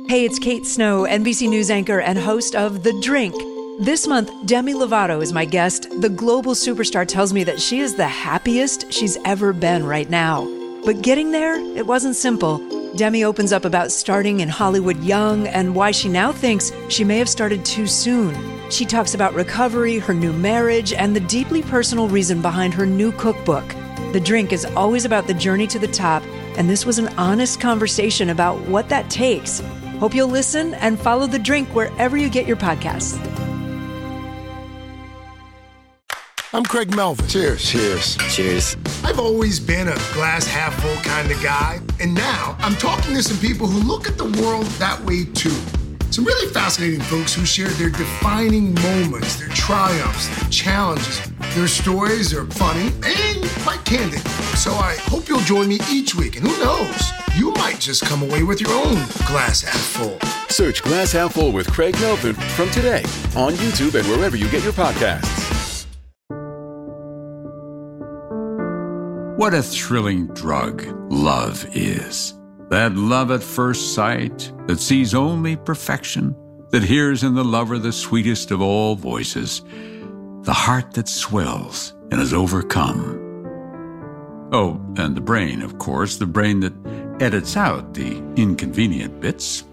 Hey, it's Kate Snow, NBC News anchor and host of The Drink. This month, Demi Lovato is my guest. The global superstar tells me that she is the happiest she's ever been right now. But getting there, it wasn't simple. Demi opens up about starting in Hollywood young and why she now thinks she may have started too soon. She talks about recovery, her new marriage, and the deeply personal reason behind her new cookbook. The Drink is always about the journey to the top, and this was an honest conversation about what that takes. Hope you'll listen and follow The Drink wherever you get your podcasts. I'm Craig Melvin. Cheers. Cheers. Cheers. I've always been a glass half full kind of guy, and now I'm talking to some people who look at the world that way too. Some really fascinating folks who share their defining moments, their triumphs, their challenges. Their stories are funny and quite candid. So I hope you'll join me each week, and who knows, you might just come away with your own glass half full. Search Glass Half Full with Craig Melvin from today on YouTube and wherever you get your podcasts. What a thrilling drug love is. That love at first sight that sees only perfection, that hears in the lover the sweetest of all voices, the heart that swells and is overcome. Oh, and the brain, of course, the brain that edits out the inconvenient bits.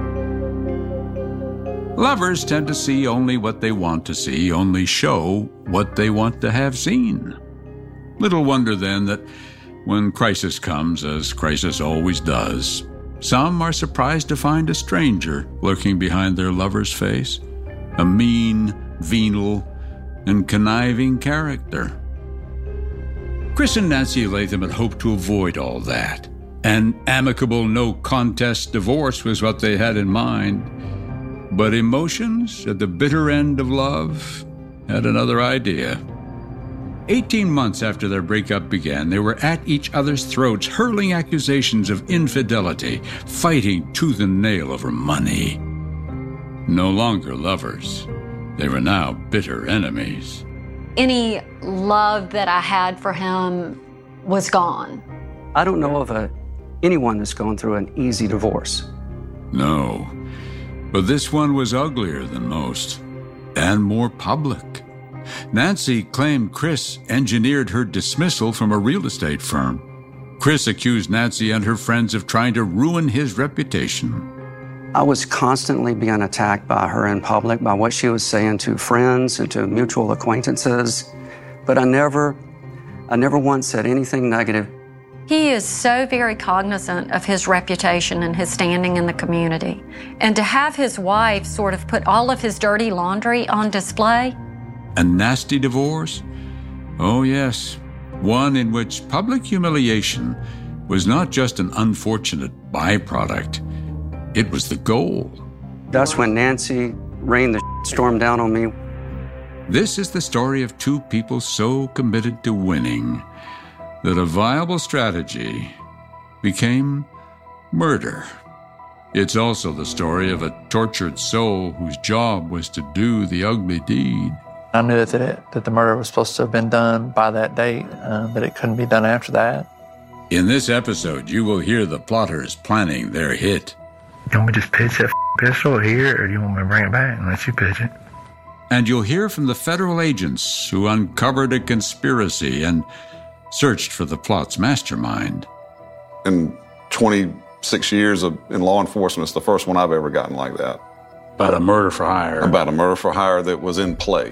Lovers tend to see only what they want to see, only show what they want to have seen. Little wonder, then, that when crisis comes, as crisis always does, some are surprised to find a stranger lurking behind their lover's face, a mean, venal, and conniving character. Chris and Nancy Latham had hoped to avoid all that. An amicable, no-contest divorce was what they had in mind. But emotions at the bitter end of love had another idea. 18 months after their breakup began, they were at each other's throats, hurling accusations of infidelity, fighting tooth and nail over money. No longer lovers. They were now bitter enemies. Any love that I had for him was gone. I don't know of anyone that's gone through an easy divorce. No, but this one was uglier than most, and more public. Nancy claimed Chris engineered her dismissal from a real estate firm. Chris accused Nancy and her friends of trying to ruin his reputation. I was constantly being attacked by her in public, by what she was saying to friends and to mutual acquaintances, but I never once said anything negative. He is so very cognizant of his reputation and his standing in the community. And to have his wife sort of put all of his dirty laundry on display. A nasty divorce? Oh, yes. One in which public humiliation was not just an unfortunate byproduct. It was the goal. That's when Nancy rained the storm down on me. This is the story of two people so committed to winning that a viable strategy became murder. It's also the story of a tortured soul whose job was to do the ugly deed. I knew that the murder was supposed to have been done by that date, but it couldn't be done after that. In this episode, you will hear the plotters planning their hit. You want me to just pitch that pistol here, or do you want me to bring it back and let you pitch it? And you'll hear from the federal agents who uncovered a conspiracy and searched for the plot's mastermind. In 26 years in law enforcement, it's the first one I've ever gotten like that. About a murder for hire. About a murder for hire that was in play.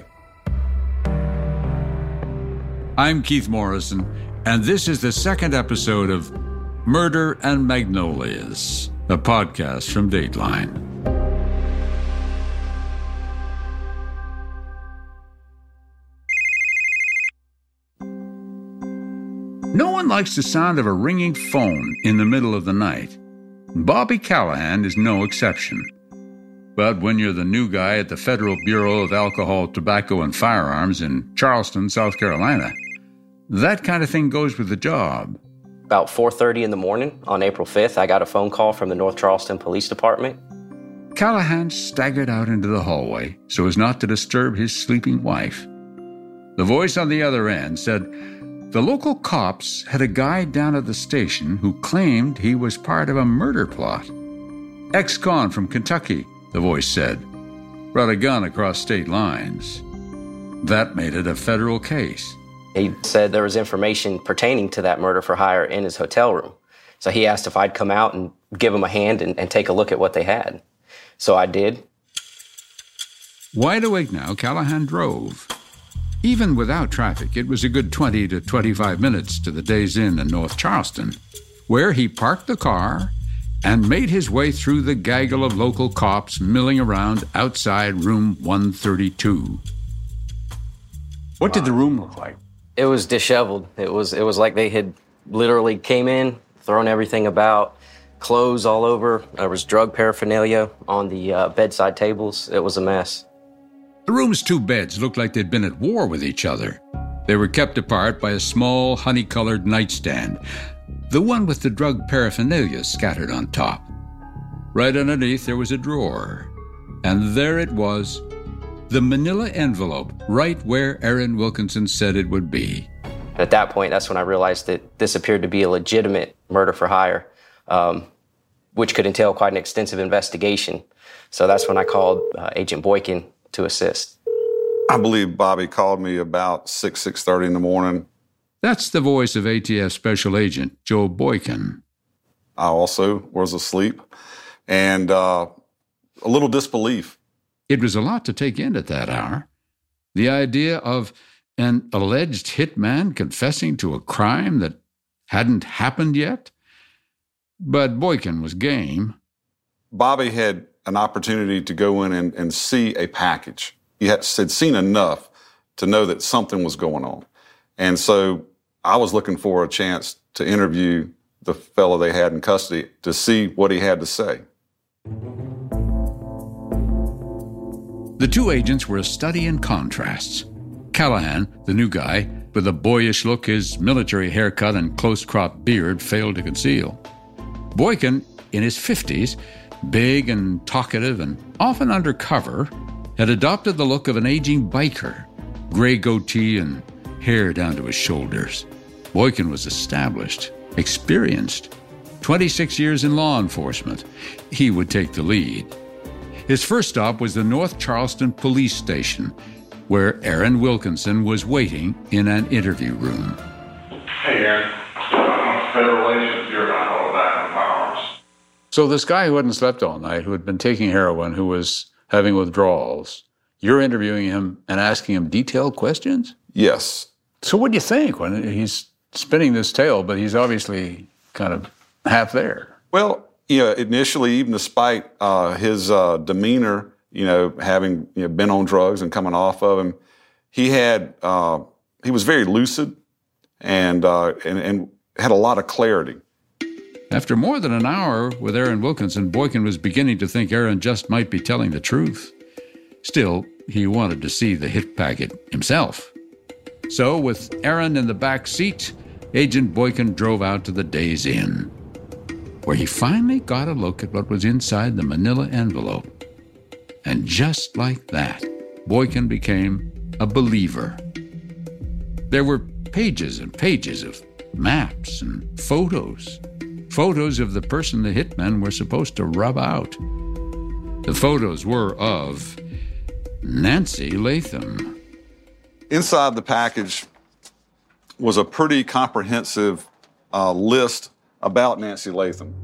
I'm Keith Morrison, and this is the second episode of Murder and Magnolias, a podcast from Dateline. No one likes the sound of a ringing phone in the middle of the night. Bobby Callahan is no exception. But when you're the new guy at the Federal Bureau of Alcohol, Tobacco, and Firearms in Charleston, South Carolina, that kind of thing goes with the job. About 4:30 in the morning on April 5th, I got a phone call from the North Charleston Police Department. Callahan staggered out into the hallway so as not to disturb his sleeping wife. The voice on the other end said the local cops had a guy down at the station who claimed he was part of a murder plot. Ex-con from Kentucky, the voice said. Brought a gun across state lines. That made it a federal case. He said there was information pertaining to that murder for hire in his hotel room. So he asked if I'd come out and give him a hand and take a look at what they had. So I did. Wide awake now, Callahan drove. Even without traffic, it was a good 20 to 25 minutes to the Days Inn in North Charleston, where he parked the car and made his way through the gaggle of local cops milling around outside room 132. What did the room look like? It was disheveled. It was like they had literally came in, thrown everything about, clothes all over. There was drug paraphernalia on the bedside tables. It was a mess. The room's two beds looked like they'd been at war with each other. They were kept apart by a small, honey-colored nightstand, the one with the drug paraphernalia scattered on top. Right underneath, there was a drawer. And there it was, the manila envelope, right where Aaron Wilkinson said it would be. At that point, that's when I realized that this appeared to be a legitimate murder for hire, which could entail quite an extensive investigation. So that's when I called Agent Boykin to assist. I believe Bobby called me about 6:30 in the morning. That's the voice of ATF Special Agent Joe Boykin. I also was asleep and a little disbelief. It was a lot to take in at that hour. The idea of an alleged hitman confessing to a crime that hadn't happened yet. But Boykin was game. Bobby had an opportunity to go in and see a package. He had seen enough to know that something was going on. And so I was looking for a chance to interview the fellow they had in custody to see what he had to say. The two agents were a study in contrasts. Callahan, the new guy, with a boyish look his military haircut and close-cropped beard failed to conceal. Boykin, in his 50s, big and talkative and often undercover, had adopted the look of an aging biker, gray goatee and hair down to his shoulders. Boykin was established, experienced, 26 years in law enforcement. He would take the lead. His first stop was the North Charleston Police Station, where Aaron Wilkinson was waiting in an interview room. Hey, Aaron. I'm a federal agent. You're going to hold that in powers. So this guy who hadn't slept all night, who had been taking heroin, who was having withdrawals, you're interviewing him and asking him detailed questions? Yes. So what do you think when he's spinning this tale, but he's obviously kind of half there? Well, initially, even despite his demeanor, having been on drugs and coming off of them, he was very lucid and had a lot of clarity. After more than an hour with Aaron Wilkinson, Boykin was beginning to think Aaron just might be telling the truth. Still, he wanted to see the hit packet himself. So, with Aaron in the back seat, Agent Boykin drove out to the Days Inn, where he finally got a look at what was inside the manila envelope. And just like that, Boykin became a believer. There were pages and pages of maps and photos of the person the hitmen were supposed to rub out. The photos were of Nancy Latham. Inside the package was a pretty comprehensive list about Nancy Latham.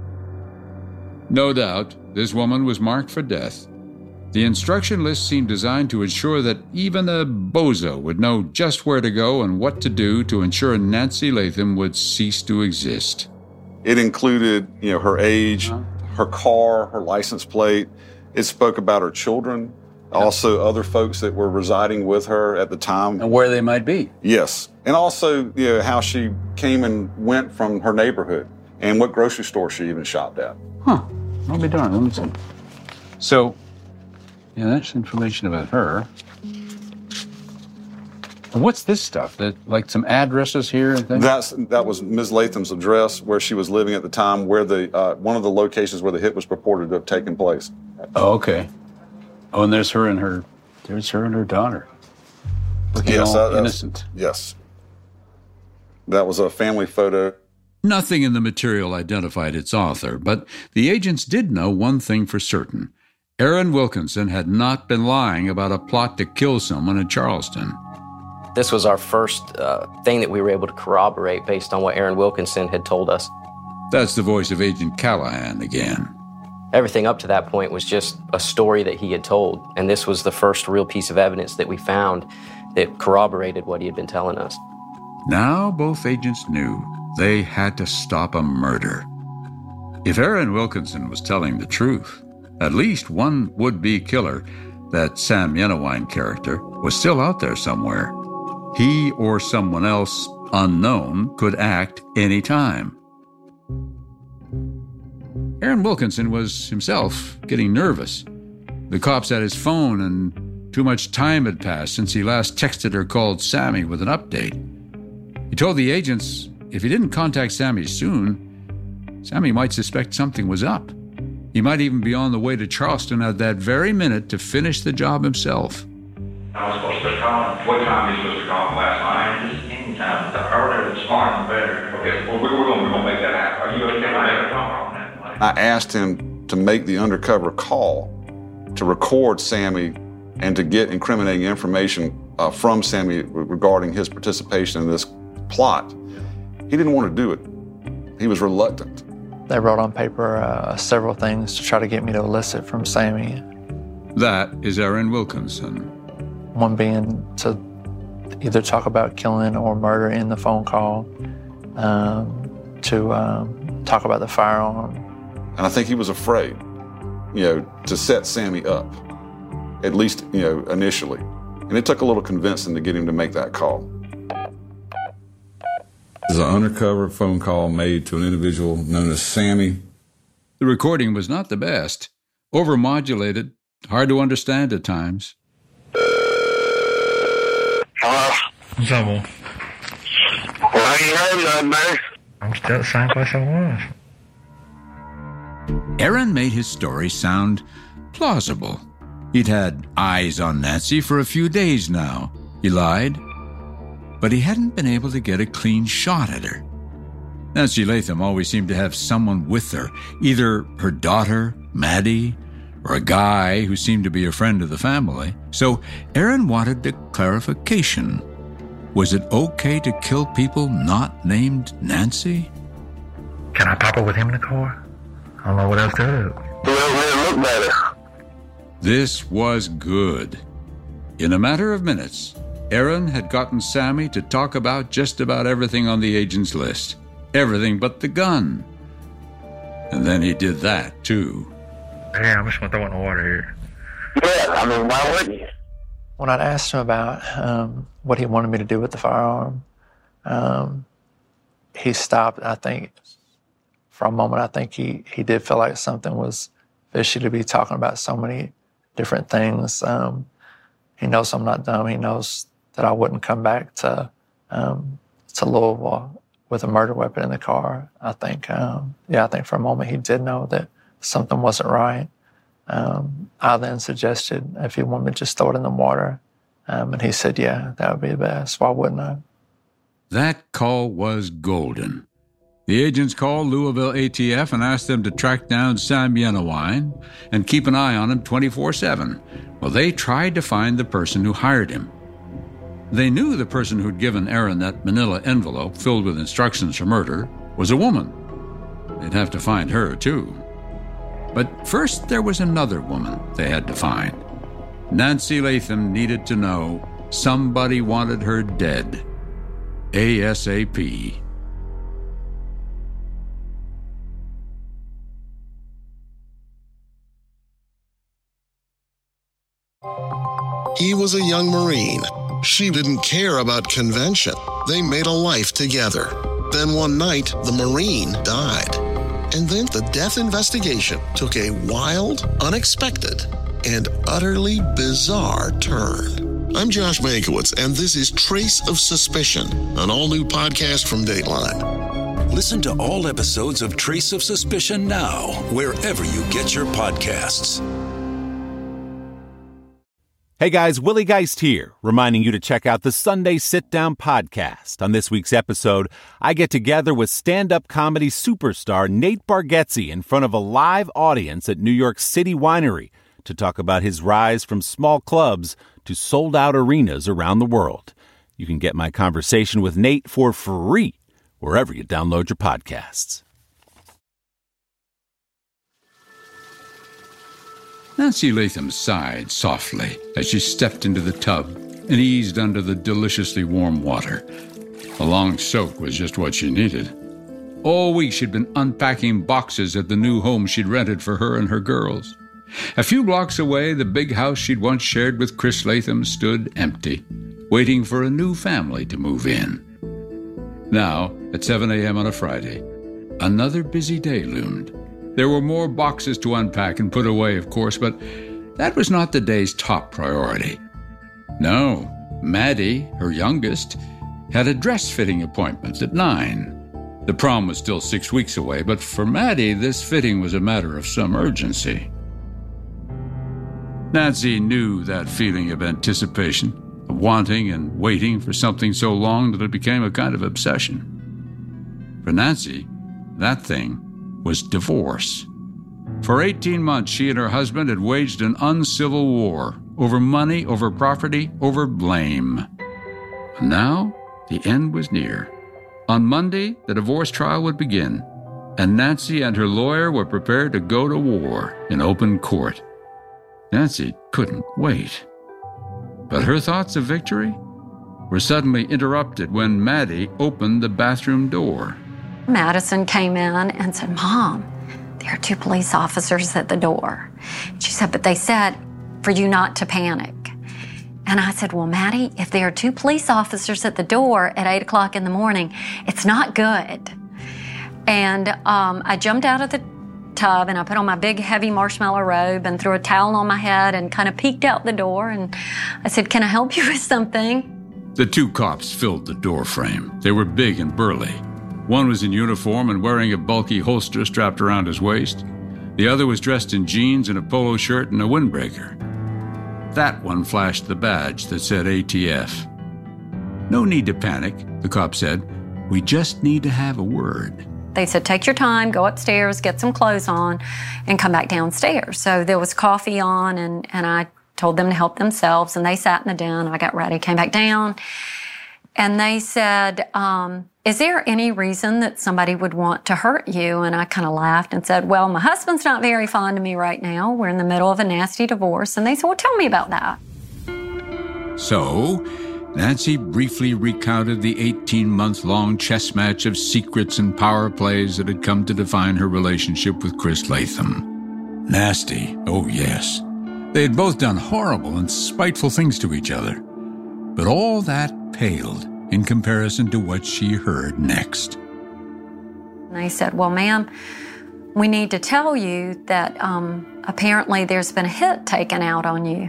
No doubt, this woman was marked for death. The instruction list seemed designed to ensure that even a bozo would know just where to go and what to do to ensure Nancy Latham would cease to exist. It included, her age, her car, her license plate. It spoke about her children, also other folks that were residing with her at the time. And where they might be. Yes. And also, how she came and went from her neighborhood and what grocery store she even shopped at. Huh. I'll be darned. Let me see. So, that's information about her. And what's this stuff? Like some addresses here and things? That was Ms. Latham's address, where she was living at the time, where one of the locations where the hit was purported to have taken place. Oh, okay. Oh, and there's her and her daughter. Looking all innocent. Yes. That was a family photo. Nothing in the material identified its author, but the agents did know one thing for certain. Aaron Wilkinson had not been lying about a plot to kill someone in Charleston. This was our first thing that we were able to corroborate based on what Aaron Wilkinson had told us. That's the voice of Agent Callahan again. Everything up to that point was just a story that he had told, and this was the first real piece of evidence that we found that corroborated what he had been telling us. Now both agents knew they had to stop a murder. If Aaron Wilkinson was telling the truth, at least one would-be killer, that Sam Yenawine character, was still out there somewhere. He or someone else unknown could act any time. Aaron Wilkinson was himself getting nervous. The cops had his phone, and too much time had passed since he last texted or called Sammy with an update. He told the agents if he didn't contact Sammy soon, Sammy might suspect something was up. He might even be on the way to Charleston at that very minute to finish the job himself. I was supposed to call him. What time are you supposed to call him last night? Just any time. The earlier this morning, the better. Okay, well, we're going to make that happen. Are you okay to make a call on that? I asked him to make the undercover call to record Sammy and to get incriminating information from Sammy regarding his participation in this plot. He didn't want to do it. He was reluctant. They wrote on paper several things to try to get me to elicit from Sammy. That is Aaron Wilkinson. One being to either talk about killing or murder in the phone call, to talk about the firearm. And I think he was afraid, to set Sammy up, at least, initially. And it took a little convincing to get him to make that call. This is an undercover phone call made to an individual known as Sammy. The recording was not the best. Overmodulated, hard to understand at times. Hello? What's up, boy? Well, you heard nothing, man. I'm still the same place I was. Aaron made his story sound plausible. He'd had eyes on Nancy for a few days now. He lied, but he hadn't been able to get a clean shot at her. Nancy Latham always seemed to have someone with her, either her daughter, Maddie, or a guy who seemed to be a friend of the family. So Aaron wanted a clarification. Was it okay to kill people not named Nancy? Can I pop up with him in the car? I don't know what else to do. Well, look better. This was good. In a matter of minutes, Aaron had gotten Sammy to talk about just about everything on the agent's list. Everything but the gun. And then he did that, too. Hey, I'm just going to throw it in the water here. Yeah, I mean, why wouldn't you? When I'd asked him about what he wanted me to do with the firearm, he stopped. I think for a moment, I think he did feel like something was fishy to be talking about so many different things. He knows I'm not dumb. He knows that I wouldn't come back to Louisville with a murder weapon in the car. I think for a moment he did know that something wasn't right. I then suggested if he wanted me to just throw it in the water. And he said, yeah, that would be the best. Why wouldn't I? That call was golden. The agents called Louisville ATF and asked them to track down Sam Yenawine and keep an eye on him 24/7. Well, they tried to find the person who hired him. They knew the person who'd given Aaron that manila envelope filled with instructions for murder was a woman. They'd have to find her, too. But first, there was another woman they had to find. Nancy Latham needed to know somebody wanted her dead. ASAP. He was a young Marine. She didn't care about convention. They made a life together. Then one night, the Marine died. And then the death investigation took a wild, unexpected, and utterly bizarre turn. I'm Josh Mankiewicz, and this is Trace of Suspicion, an all-new podcast from Dateline. Listen to all episodes of Trace of Suspicion now, wherever you get your podcasts. Hey guys, Willie Geist here, reminding you to check out the Sunday Sit Down podcast. On this week's episode, I get together with stand-up comedy superstar Nate Bargatze in front of a live audience at New York City Winery to talk about his rise from small clubs to sold-out arenas around the world. You can get my conversation with Nate for free wherever you download your podcasts. Nancy Latham sighed softly as she stepped into the tub and eased under the deliciously warm water. A long soak was just what she needed. All week she'd been unpacking boxes at the new home she'd rented for her and her girls. A few blocks away, the big house she'd once shared with Chris Latham stood empty, waiting for a new family to move in. Now, at 7 a.m. on a Friday, another busy day loomed. There were more boxes to unpack and put away, of course, but that was not the day's top priority. No, Maddie, her youngest, had a dress-fitting appointment at 9. The prom was still 6 weeks away, but for Maddie, this fitting was a matter of some urgency. Nancy knew that feeling of anticipation, of wanting and waiting for something so long that it became a kind of obsession. For Nancy, that thing was divorce. For 18 months, she and her husband had waged an uncivil war over money, over property, over blame. And now, the end was near. On Monday, the divorce trial would begin, and Nancy and her lawyer were prepared to go to war in open court. Nancy couldn't wait. But her thoughts of victory were suddenly interrupted when Maddie opened the bathroom door. Madison came in and said, "Mom, there are 2 police officers at the door." She said, "But they said for you not to panic." And I said, "Well, Maddie, if there are 2 police officers at the door at 8 o'clock in the morning, it's not good." And I jumped out of the tub and I put on my big heavy marshmallow robe and threw a towel on my head and kind of peeked out the door. And I said, "Can I help you with something?" The 2 cops filled the door frame. They were big and burly. One was in uniform and wearing a bulky holster strapped around his waist. The other was dressed in jeans and a polo shirt and a windbreaker. That one flashed the badge that said ATF. "No need to panic," the cop said. "We just need to have a word." They said, "Take your time, go upstairs, get some clothes on, and come back downstairs." So there was coffee on, and I told them to help themselves, and they sat in the den. I got ready, came back down, and they said, "Is there any reason that somebody would want to hurt you?" And I kind of laughed and said, "Well, my husband's not very fond of me right now. We're in the middle of a nasty divorce." And they said, "Well, tell me about that." So, Nancy briefly recounted the 18-month-long chess match of secrets and power plays that had come to define her relationship with Chris Latham. Nasty, oh yes. They had both done horrible and spiteful things to each other. But all that paled in comparison to what she heard next. And they said, "Well, ma'am, we need to tell you that apparently there's been a hit taken out on you."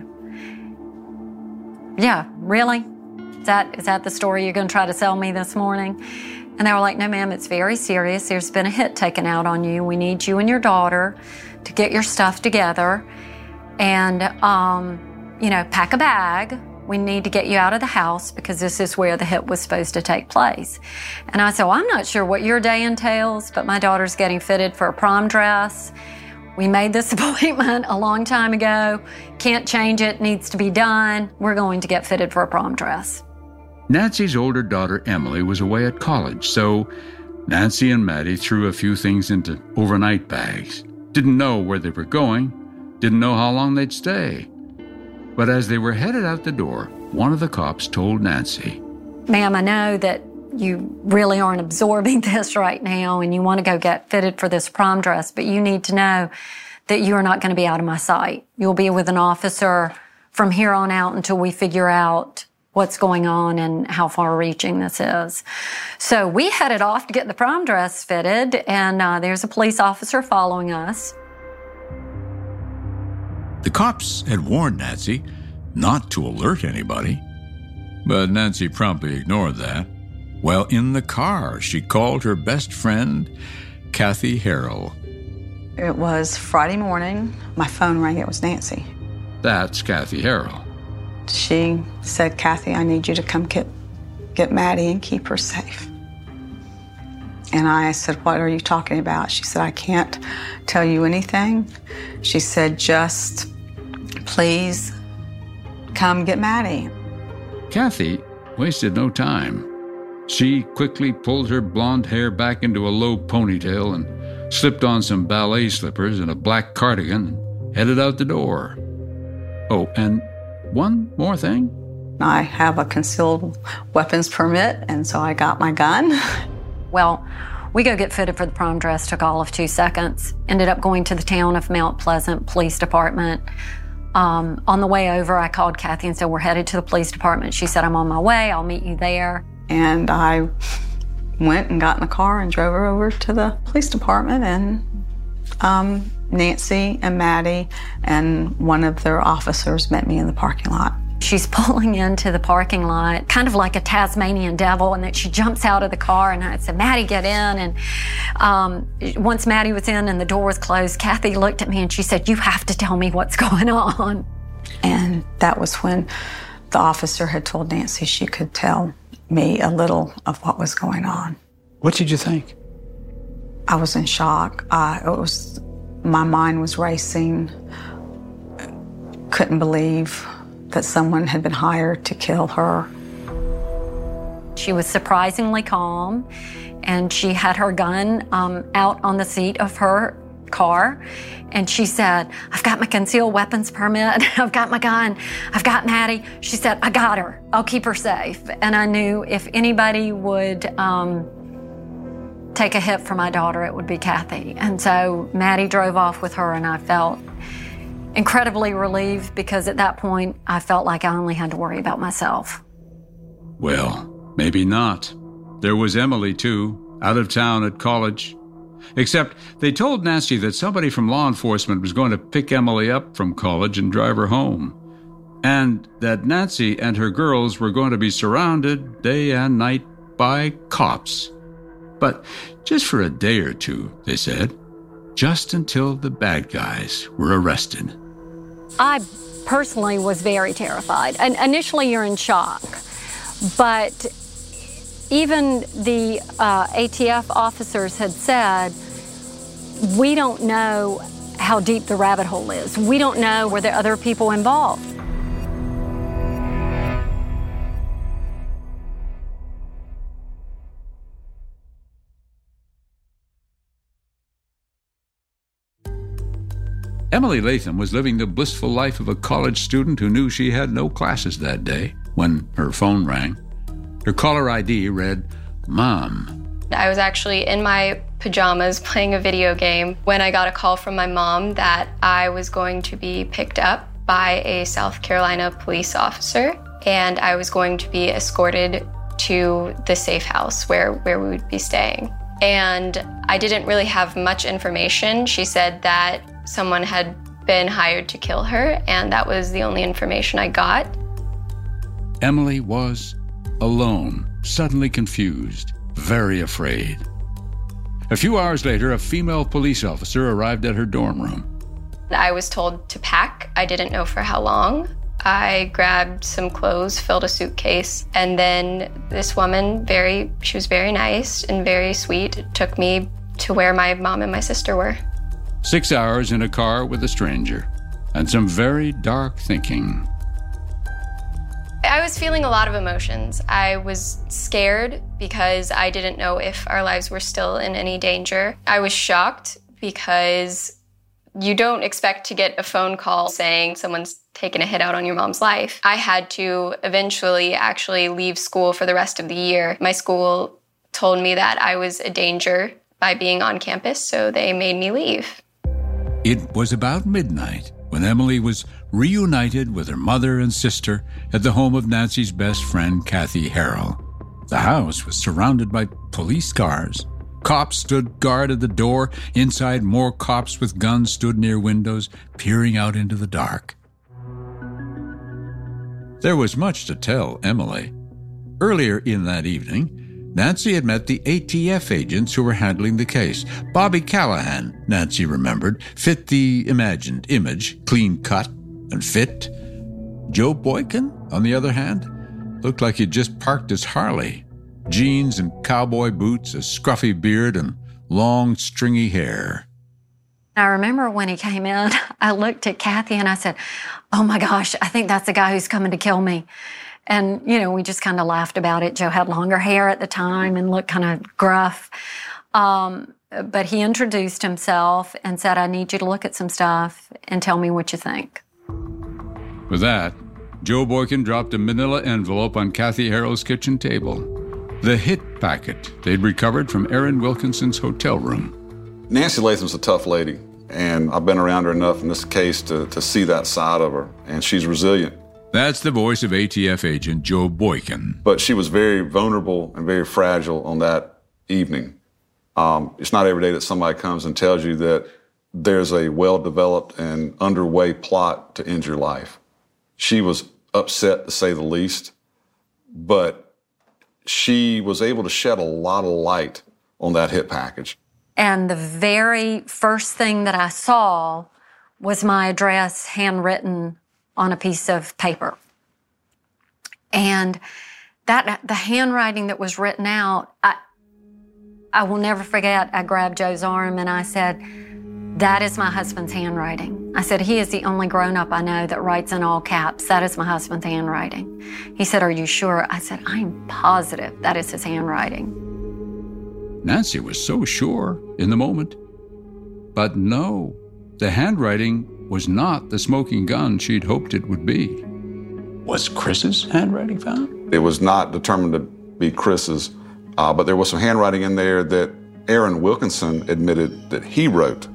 "Yeah, really? Is that the story you're going to try to sell me this morning?" And they were like, "No, ma'am, it's very serious. There's been a hit taken out on you. We need you and your daughter to get your stuff together and, pack a bag. We need to get you out of the house because this is where the hit was supposed to take place." And I said, "Well, I'm not sure what your day entails, but my daughter's getting fitted for a prom dress. We made this appointment a long time ago. Can't change it, needs to be done. We're going to get fitted for a prom dress." Nancy's older daughter, Emily, was away at college, so Nancy and Maddie threw a few things into overnight bags. Didn't know where they were going, didn't know how long they'd stay. But as they were headed out the door, one of the cops told Nancy, "Ma'am, I know that you really aren't absorbing this right now and you want to go get fitted for this prom dress, but you need to know that you are not going to be out of my sight. You'll be with an officer from here on out until we figure out what's going on and how far-reaching this is." So we headed off to get the prom dress fitted, and there's a police officer following us. The cops had warned Nancy not to alert anybody, but Nancy promptly ignored that. Well, in the car, she called her best friend, Kathy Harrell. It was Friday morning. My phone rang. It was Nancy. That's Kathy Harrell. She said, Kathy, I need you to come get Maddie and keep her safe. And I said, what are you talking about? She said, I can't tell you anything. She said, just please come get Maddie. Kathy wasted no time. She quickly pulled her blonde hair back into a low ponytail and slipped on some ballet slippers and a black cardigan and headed out the door. Oh, and one more thing. I have a concealed weapons permit, and so I got my gun. Well, we go get fitted for the prom dress, took all of 2 seconds. Ended up going to the town of Mount Pleasant Police Department. On the way over, I called Kathy and said, we're headed to the police department. She said, I'm on my way, I'll meet you there. And I went and got in the car and drove her over to the police department, and Nancy and Maddie and one of their officers met me in the parking lot. She's pulling into the parking lot, kind of like a Tasmanian devil, and then she jumps out of the car, and I said, Maddie, get in. And once Maddie was in and the door was closed, Kathy looked at me and she said, you have to tell me what's going on. And that was when the officer had told Nancy she could tell me a little of what was going on. What did you think? I was in shock. My mind was racing. Couldn't believe that someone had been hired to kill her. She was surprisingly calm, and she had her gun out on the seat of her car, and she said, I've got my concealed weapons permit, I've got my gun, I've got Maddie. She said, I got her, I'll keep her safe. And I knew if anybody would take a hit for my daughter, it would be Kathy. And so Maddie drove off with her, and I felt incredibly relieved because at that point, I felt like I only had to worry about myself. Well, maybe not. There was Emily, too, out of town at college. Except they told Nancy that somebody from law enforcement was going to pick Emily up from college and drive her home. And that Nancy and her girls were going to be surrounded day and night by cops. But just for a day or two, they said, just until the bad guys were arrested. I personally was very terrified. And initially, you're in shock. But even the ATF officers had said, we don't know how deep the rabbit hole is. We don't know were there other people involved. Emily Latham was living the blissful life of a college student who knew she had no classes that day when her phone rang. Her caller ID read, Mom. I was actually in my pajamas playing a video game when I got a call from my mom that I was going to be picked up by a South Carolina police officer, and I was going to be escorted to the safe house where we would be staying. And I didn't really have much information. She said that someone had been hired to kill her, and that was the only information I got. Emily was alone, suddenly confused, very afraid. A few hours later, a female police officer arrived at her dorm room. I was told to pack. I didn't know for how long. I grabbed some clothes, filled a suitcase, and then this woman, she was very nice and very sweet, took me to where my mom and my sister were. 6 hours in a car with a stranger, and some very dark thinking. I was feeling a lot of emotions. I was scared because I didn't know if our lives were still in any danger. I was shocked because you don't expect to get a phone call saying someone's taken a hit out on your mom's life. I had to eventually actually leave school for the rest of the year. My school told me that I was a danger by being on campus, so they made me leave. It was about midnight when Emily was reunited with her mother and sister at the home of Nancy's best friend, Kathy Harrell. The house was surrounded by police cars. Cops stood guard at the door. Inside, more cops with guns stood near windows, peering out into the dark. There was much to tell Emily. Earlier in that evening, Nancy had met the ATF agents who were handling the case. Bobby Callahan, Nancy remembered, fit the imagined image, clean cut and fit. Joe Boykin, on the other hand, looked like he'd just parked his Harley. Jeans and cowboy boots, a scruffy beard, and long, stringy hair. I remember when he came in, I looked at Kathy and I said, "Oh my gosh, I think that's the guy who's coming to kill me." And, we just kind of laughed about it. Joe had longer hair at the time and looked kind of gruff. But he introduced himself and said, "I need you to look at some stuff and tell me what you think." With that, Joe Boykin dropped a manila envelope on Kathy Harrell's kitchen table. The hit packet they'd recovered from Aaron Wilkinson's hotel room. Nancy Latham's a tough lady, and I've been around her enough in this case to see that side of her, and she's resilient. That's the voice of ATF agent Joe Boykin. But she was very vulnerable and very fragile on that evening. It's not every day that somebody comes and tells you that there's a well-developed and underway plot to end your life. She was upset, to say the least, but she was able to shed a lot of light on that hit package. And the very first thing that I saw was my address handwritten on a piece of paper. And the handwriting that was written out, I will never forget, I grabbed Joe's arm and I said, "That is my husband's handwriting." I said, "He is the only grown-up I know that writes in all caps. That is my husband's handwriting." He said, "Are you sure?" I said, "I am positive that is his handwriting." Nancy was so sure in the moment. But no, the handwriting was not the smoking gun she'd hoped it would be. Was Chris's handwriting found? It was not determined to be Chris's, but there was some handwriting in there that Aaron Wilkinson admitted that he wrote.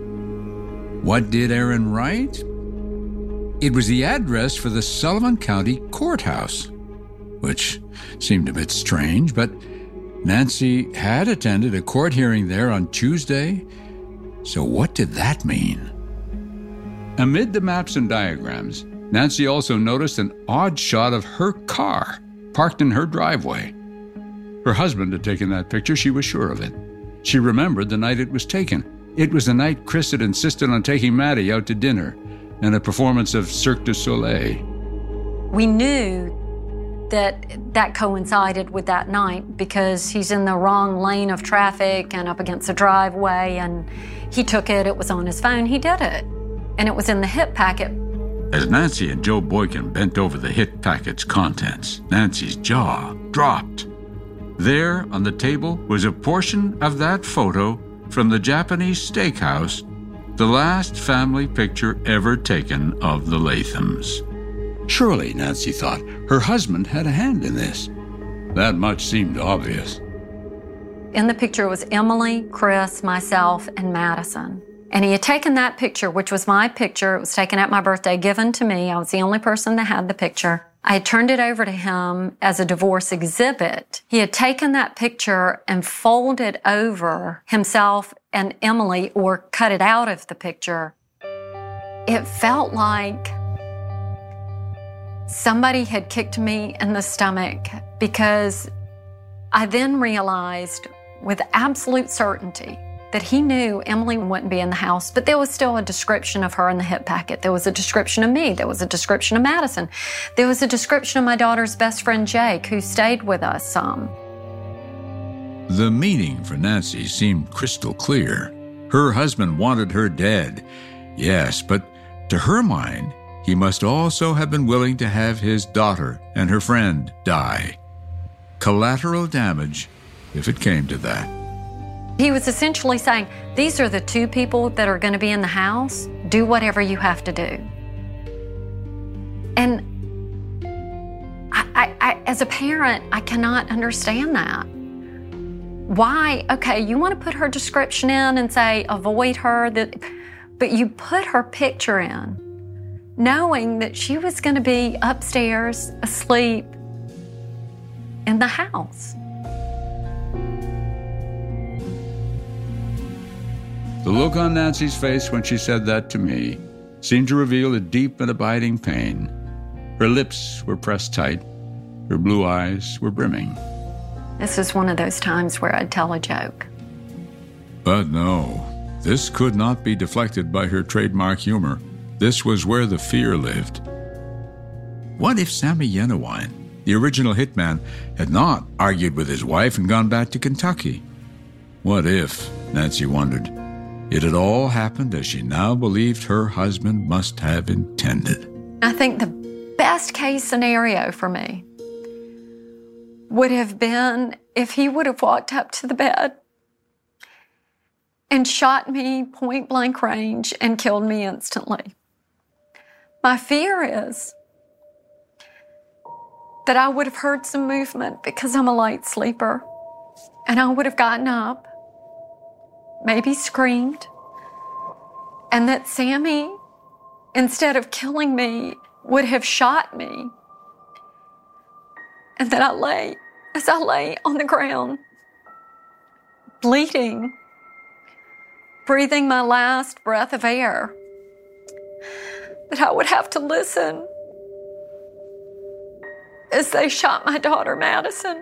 What did Aaron write? It was the address for the Sullivan County Courthouse, which seemed a bit strange, but Nancy had attended a court hearing there on Tuesday, so what did that mean? Amid the maps and diagrams, Nancy also noticed an odd shot of her car parked in her driveway. Her husband had taken that picture, she was sure of it. She remembered the night it was taken. It was the night Chris had insisted on taking Maddie out to dinner and a performance of Cirque du Soleil. We knew that coincided with that night because he's in the wrong lane of traffic and up against a driveway, and he took it, it was on his phone, he did it. And it was in the hit packet. As Nancy and Joe Boykin bent over the hit packet's contents, Nancy's jaw dropped. There on the table was a portion of that photo from the Japanese steakhouse, the last family picture ever taken of the Lathams. Surely, Nancy thought, her husband had a hand in this. That much seemed obvious. In the picture was Emily, Chris, myself, and Madison. And he had taken that picture, which was my picture. It was taken at my birthday, given to me. I was the only person that had the picture. I had turned it over to him as a divorce exhibit. He had taken that picture and folded over himself and Emily, or cut it out of the picture. It felt like somebody had kicked me in the stomach, because I then realized with absolute certainty that he knew Emily wouldn't be in the house, but there was still a description of her in the hit packet. There was a description of me. There was a description of Madison. There was a description of my daughter's best friend, Jake, who stayed with us some. The meaning for Nancy seemed crystal clear. Her husband wanted her dead, yes, but to her mind, he must also have been willing to have his daughter and her friend die. Collateral damage, if it came to that. He was essentially saying, these are the two people that are going to be in the house. Do whatever you have to do. And I as a parent, I cannot understand that. Why? Okay, you want to put her description in and say, avoid her, but you put her picture in, knowing that she was going to be upstairs, asleep, in the house. The look on Nancy's face when she said that to me seemed to reveal a deep and abiding pain. Her lips were pressed tight. Her blue eyes were brimming. This is one of those times where I'd tell a joke. But no, this could not be deflected by her trademark humor. This was where the fear lived. What if Sammy Yenawine, the original hitman, had not argued with his wife and gone back to Kentucky? What if, Nancy wondered, it had all happened as she now believed her husband must have intended? I think the best case scenario for me would have been if he would have walked up to the bed and shot me point blank range and killed me instantly. My fear is that I would have heard some movement because I'm a light sleeper, and I would have gotten up, maybe screamed, and that Sammy, instead of killing me, would have shot me. And that as I lay on the ground, bleeding, breathing my last breath of air, that I would have to listen as they shot my daughter, Madison.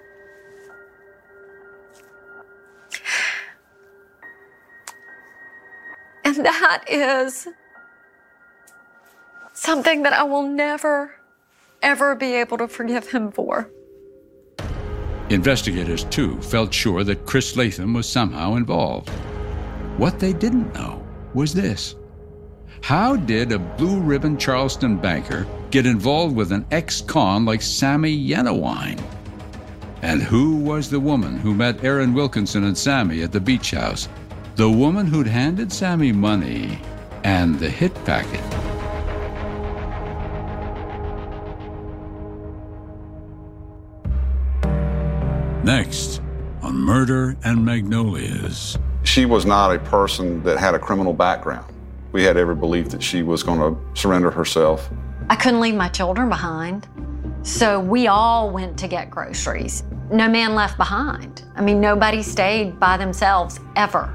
And that is something that I will never, ever be able to forgive him for. Investigators, too, felt sure that Chris Latham was somehow involved. What they didn't know was this. How did a blue-ribbon Charleston banker get involved with an ex-con like Sammy Yenawine? And who was the woman who met Aaron Wilkinson and Sammy at the beach house? The woman who'd handed Sammy money and the hit packet. Next, on Murder and Magnolias. She was not a person that had a criminal background. We had every belief that she was going to surrender herself. I couldn't leave my children behind, so we all went to get groceries. No man left behind. I mean, nobody stayed by themselves, ever.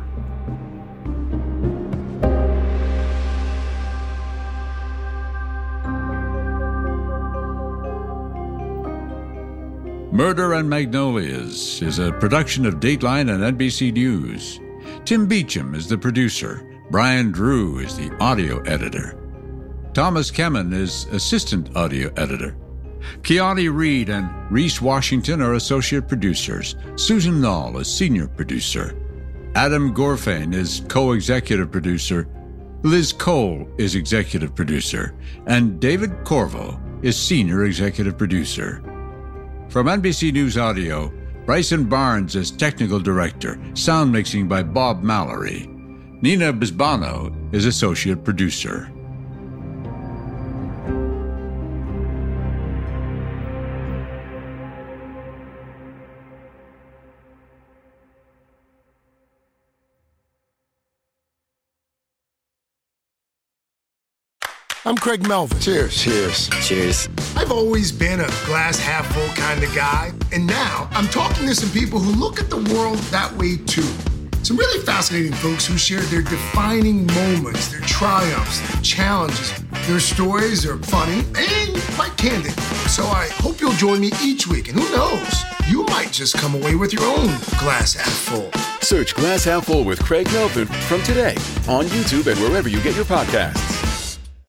Murder and Magnolias is a production of Dateline and NBC News. Tim Beecham is the producer. Brian Drew is the audio editor. Thomas Kemen is assistant audio editor. Kiani Reed and Reese Washington are associate producers. Susan Nall is senior producer. Adam Gorfain is co-executive producer. Liz Cole is executive producer. And David Corvo is senior executive producer. From NBC News Audio, Bryson Barnes is technical director, sound mixing by Bob Mallory. Nina Bisbano is associate producer. I'm Craig Melvin. Cheers. Cheers. Cheers. I've always been a glass half full kind of guy, and now I'm talking to some people who look at the world that way too. Some really fascinating folks who share their defining moments, their triumphs, their challenges. Their stories are funny and quite candid. So I hope you'll join me each week, and who knows, you might just come away with your own glass half full. Search Glass Half Full with Craig Melvin from today on YouTube and wherever you get your podcasts.